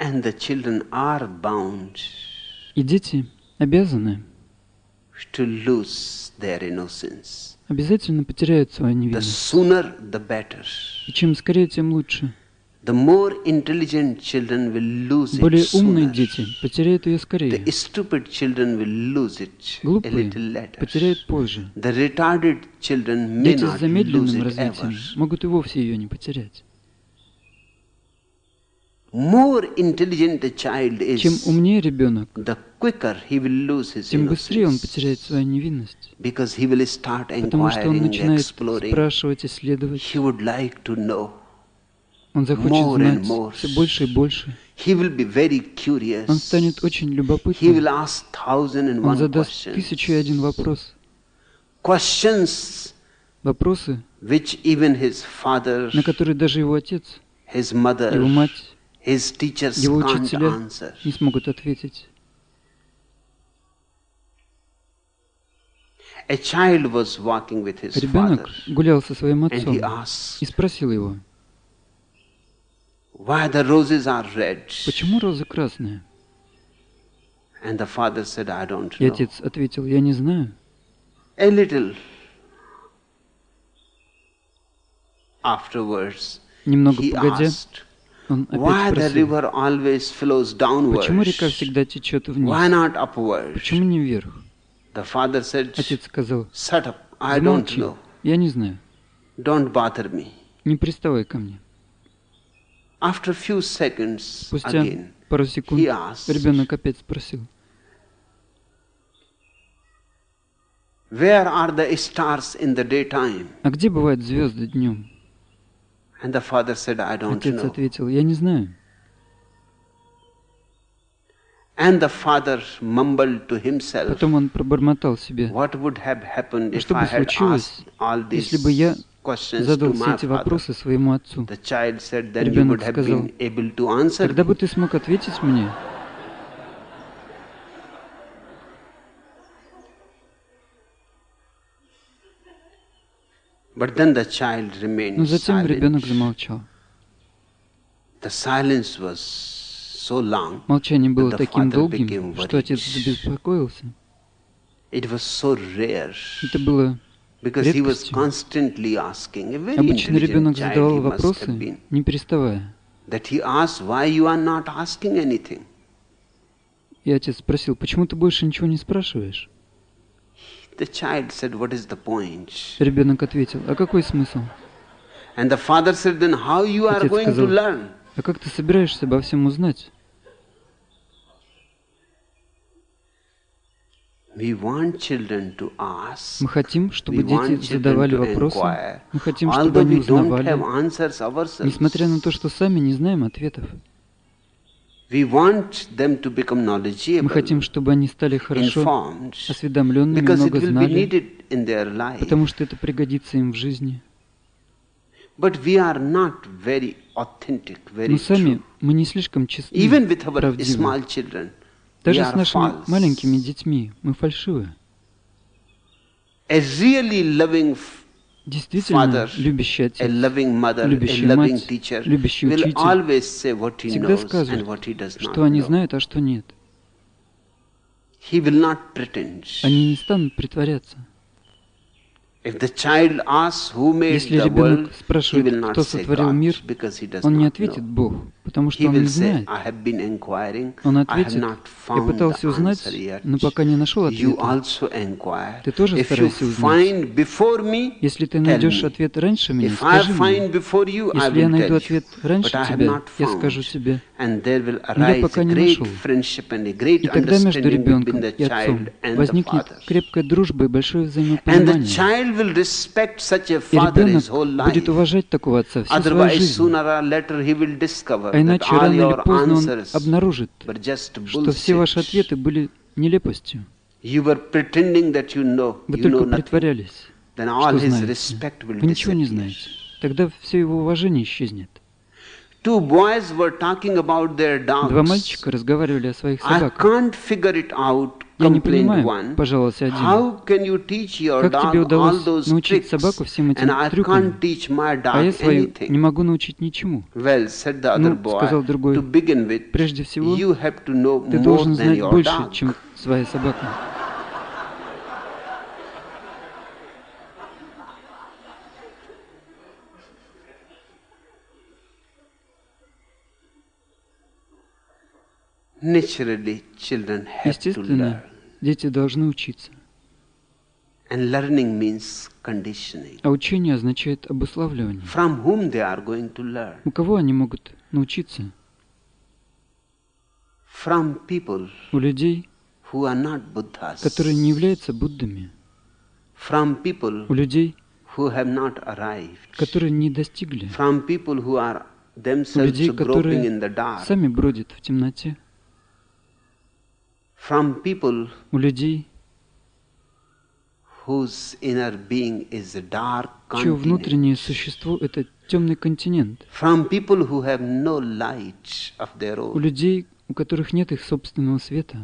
And the children are bound И дети обязаны, to lose their innocence. обязательно потеряют свою The невинность. sooner, the better. И чем скорее, тем лучше. The more intelligent children will lose it Более умные sooner. дети потеряют ее The скорее. stupid children will lose it a Глупые little later. потеряют позже. The retarded children may Дети с not lose замедленным it развитием ever. могут и вовсе ее не потерять. More intelligent a child Чем is, умнее ребенок, the quicker he will lose his тем быстрее он innocence. потеряет свою невинность. Because he will start Потому что он inquiring, начинает exploring. спрашивать, исследовать. He would like to know. Он захочет more and знать more. все больше и больше. He will be very Он curious. станет очень He will любопытным. ask 1001 Он задаст questions. 1001 вопрос. Questions Вопросы, which even his father, на которые даже его отец, his mother, его мать, his teachers его can't учителя answer. не смогут ответить. A child was walking with his Ребенок father гулял со своим and he отцом asked, и спросил его, why the roses are red? почему розы красные? And the father said, I don't И know. отец ответил, я не знаю. A little afterwards, Немного he погодя, asked, он why опять the спросил, river always flows downwards? почему река всегда течет Why вниз? not upward? Почему не вверх? The father said, Отец сказал, shut up, I don't замолчи, know. я не знаю, Don't bother me. не приставай ко мне. After a few seconds, Спустя again, пару секунд he asked, ребенок опять спросил, where are the stars in the daytime? а где бывают звезды днем? And the father said, I don't Отец know. ответил, я не знаю. And the father mumbled to himself, Потом он пробормотал себе, what would have happened if что I бы had случилось, asked all these если бы я questions to задал все my эти father? вопросы своему отцу? The child said, then you Ребенок would have сказал, been able to answer тогда бы me. ты смог ответить мне. But then the child remained Но затем ребенок silent. замолчал. The silence was so long Молчание было that the таким father долгим, became что отец worried. забеспокоился. It was so rare Это было because he was редкостью. constantly asking. A very Обычно intelligent ребенок child задавал he must have вопросы, been. не переставая. That he asked, why you are not asking anything? И отец спросил, почему ты больше ничего не спрашиваешь? The child said, what is the point? Ребенок ответил, а какой смысл? And the father said, then how you are Отец going to сказал, learn? а как ты собираешься обо всем узнать? We want children to ask. Мы хотим, чтобы We want дети children задавали to вопросы. inquire. Мы хотим, чтобы Although они we don't узнавали, have answers ourselves. несмотря на то, что сами не знаем ответов. We want them to become Мы knowledgeable, хотим, чтобы они стали хорошо informed, осведомленными, because it много will be знали, needed in their life. потому что это пригодится им в жизни. But we are not very authentic, very Но сами true. мы не слишком честны, Even with our правдивы. small children, we Даже с are нашими false. маленькими детьми мы фальшивы. A really loving Действительно, father, любящий a отец, loving mother, a любящая loving мать, teacher любящий will учитель always say what he всегда knows and скажут, what he does not что они know. знают, а что нет. He will not pretend. Они не станут притворяться. If the child asks who made Если the ребенок world, he спрашивает, will not кто say сотворил God, мир, because he does он не not ответит know. Бог, потому что He он will не say, знает. I have been inquiring, Он I have ответит, not я found пытался the узнать, answer yet. но пока не нашел You ответа. also inquire. Ты тоже If you старайся узнать. find before me, Если ты tell найдешь me. ответ раньше меня, If I скажи find мне. before you, I Если я will найду tell ответ you. раньше But I have тебя, not я found. скажу тебе. And there will Но я arise пока a не great нашел. friendship and a great И тогда между understanding ребенком between the и отцом child and the возникнет father. крепкая дружба и большое And the взаимопонимание. child will respect such a И father his ребенок whole будет life. уважать такого отца всю свою Otherwise, жизнь. sooner or later he will discover А that иначе all рано или your поздно он answers обнаружит, were just что все ваши bullshit. ответы были нелепостью. You were pretending that you know Вы nothing. только притворялись, Then all что his знаете. respect will Вы ничего не disappear. знаете. Тогда все его уважение исчезнет. Two boys were talking about their Два dogs. мальчика разговаривали о своих I собаках. can't figure it out Я не complained понимаю, one. пожаловался один. How can you teach your Как тебе dog all удалось those научить tricks, собаку всем этим and I трюкам, can't teach my а я dog свою не anything? могу научить ничему? Well, said the other Ну, сказал boy, другой, to begin with, прежде всего, you have to know ты more должен than знать your больше, dog. чем своя собака. Naturally, children have to Естественно, learn. дети должны учиться. And learning means conditioning. А учение означает обуславливание. From whom they are going to learn? У кого они могут научиться? From people У людей, who are not Buddhas. которые не являются Буддами. From people У людей, who have not arrived. которые не достигли. From people who are У themselves людей, groping in the которые dark. сами бродят в темноте. From people У людей, whose inner being is a dark чье continent. внутреннее существо — это темный континент. From people who have no light of their У own. людей, у которых нет их собственного света.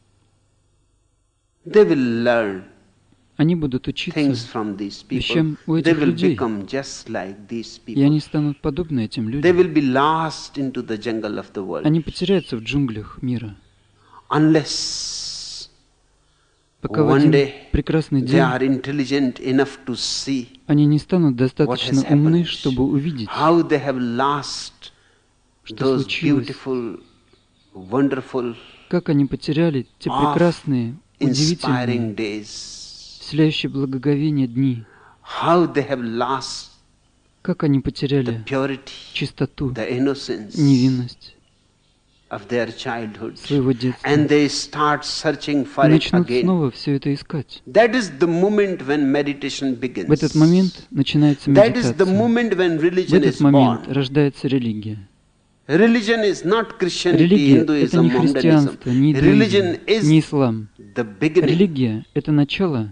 They will learn Они будут things учиться, from these вещам у people. They этих will людей. become just like these И они people. станут подобны этим They людям. will be lost into the jungle of the world. Они потеряются в джунглях мира. Unless Пока в one один day прекрасный they день are intelligent enough to see они не станут what достаточно has умны, happened, чтобы увидеть, how they have lost что those случилось, beautiful, wonderful, как они потеряли те прекрасные, удивительные, inspiring days, вселяющие благоговение дни, how they have lost как они the потеряли purity, чистоту, the innocence невинность of their childhood, своего детства. and they start searching И for it начнут again. снова все это искать. That is the moment when meditation begins. В этот момент начинается That is the медитация. moment when В religion этот is момент born. рождается религия. Religion is not Christianity, Религия — это Hinduism, не Mohammedanism. христианство, не Religion иудаизм, не is ислам. the beginning Религия — это начало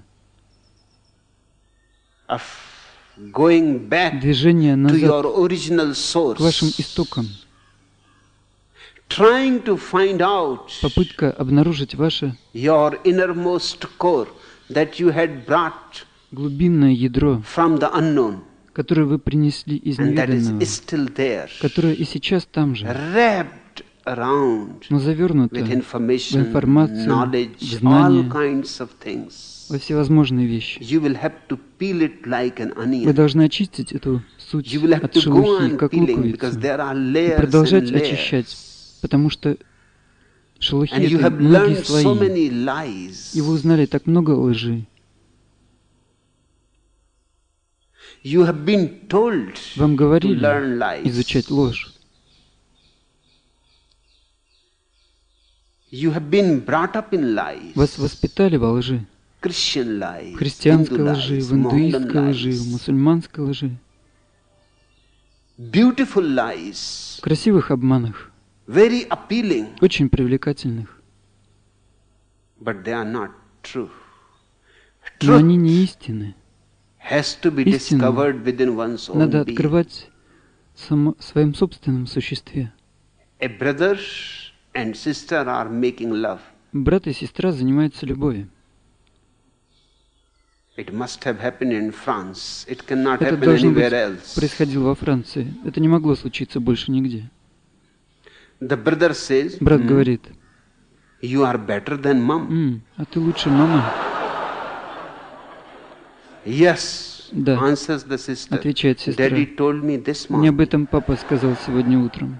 of going back движения to назад your original к вашим source, истокам. trying to find out Попытка обнаружить ваше your innermost core that you had brought глубинное ядро, from the unknown, которое вы принесли из and that невиданного, is still there, которое и сейчас там же, wrapped around но завернуто with в information, информацию, knowledge, в all знания, kinds of things. во всевозможные вещи. You will have to peel it like an Вы onion. должны очистить эту суть You will have от to go шелухи, on как peeling because луковицу, there are и layers продолжать and очищать, layers. потому что шелухи — And you это have многие learned so слои, many lies. и вы узнали так много лжи. You have been told Вам to говорили learn lies. изучать ложь. You have been brought up in lies. Вас воспитали во лжи. Christian lies, В христианской Hindu лжи, lies, в индуистской Mohammedan лжи, в lies. мусульманской лжи, Beautiful lies, в красивых обманах, very appealing, очень привлекательных. but they are not true. Но они Truth не истины. has to be Истину discovered within one's own надо being. открывать в своем собственном существе. A brother and sister are making love. Брат и сестра занимаются любовью. It must have happened in France. It cannot Это happen должно быть anywhere else. происходило во Франции. Это не могло случиться больше нигде. The brother says, Брат говорит: you are better than mom. а ты лучше мамы. Yes, Да. answers the sister. Отвечает сестра. Daddy told me this Мне об morning. этом папа сказал сегодня утром.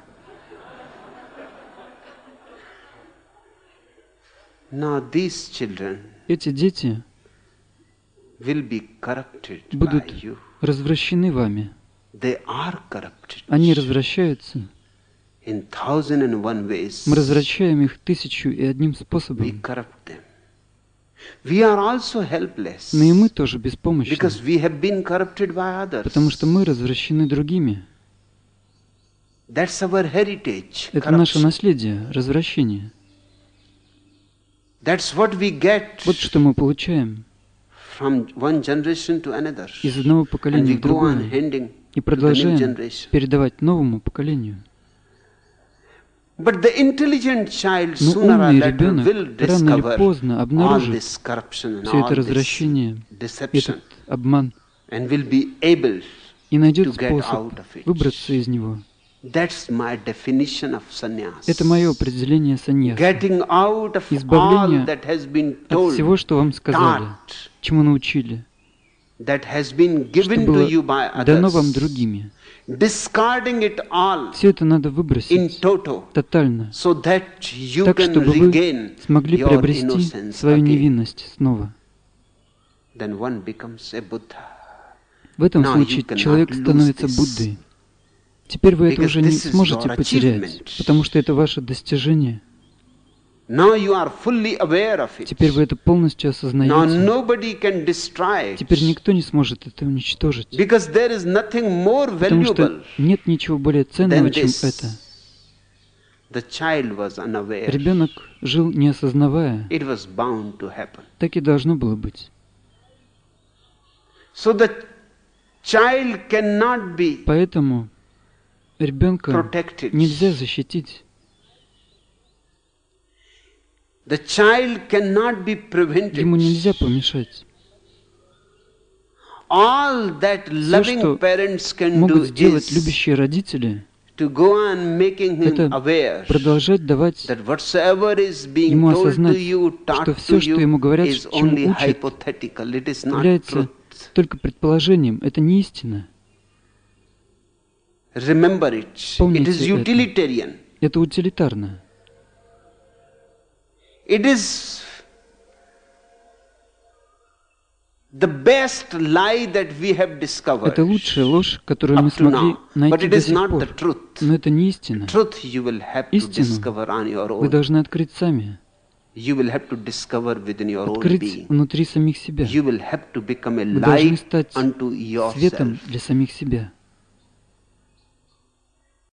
Now these children Эти дети will be corrupted by будут you. развращены вами. They are corrupted Они развращаются. in 1001 ways. Мы развращаем их 1001 We способом. corrupt them. We are also helpless Но и мы тоже беспомощны, because we have been corrupted by others. потому что мы развращены другими. That's our heritage. Это наше corruption. наследие, развращение. That's what we get Вот что мы получаем from one generation to another. из одного And поколения we в go on другое handing и to the new продолжаем generation. передавать новому поколению. But the intelligent child Но sooner or умный later ребенок will рано или discover поздно all обнаружит this corruption and все это all this развращение, deception этот обман, and will be able и найдет to get способ out of it. выбраться из него. That's my definition of sannyas. Это мое определение саньяса. Getting out of all Избавление that has been от told, всего, что вам сказали, taught, чему научили, that has been что given to было you by дано вам others. другими. Discarding it all Все это надо in выбросить toto, тотально, so that you так, can чтобы вы regain смогли your приобрести innocence свою again. невинность снова. Then one becomes a Buddha. В этом Now случае you cannot человек lose становится this. Буддой. Теперь вы это Because уже не this is сможете your потерять, achievement. потому что это ваше достижение. Now you are fully aware of it. Теперь вы это полностью Now осознаете. nobody can destroy it. Теперь никто не сможет это уничтожить, Because there is nothing more потому что valuable нет ничего более ценного, than чем this. это. The child was unaware. Ребенок жил не осознавая. It was bound to happen. Так и должно было быть. So the child cannot be Поэтому ребенка protected. нельзя защитить. The child cannot be prevented. Ему нельзя помешать. All that Все, loving что parents can do могут сделать is любящие родители, to go on making him это aware продолжать давать that whatsoever is being ему told to осознать, you, что taught все, to что ему you, говорят, is чему only учат, hypothetical. It is not является truth. только предположением. Это не истина. Remember it. It Помните is это. utilitarian. Это утилитарно. It is the best lie that we have discovered Это лучшая ложь, которую мы up to смогли now. But найти it до is сих not пор. the truth. Но это не истина. Truth you will have to Истину discover on your вы own. должны открыть сами. You will have to discover within your own Открыть being. внутри самих себя. You will have to become a Вы должны light стать unto светом yourself. для самих себя.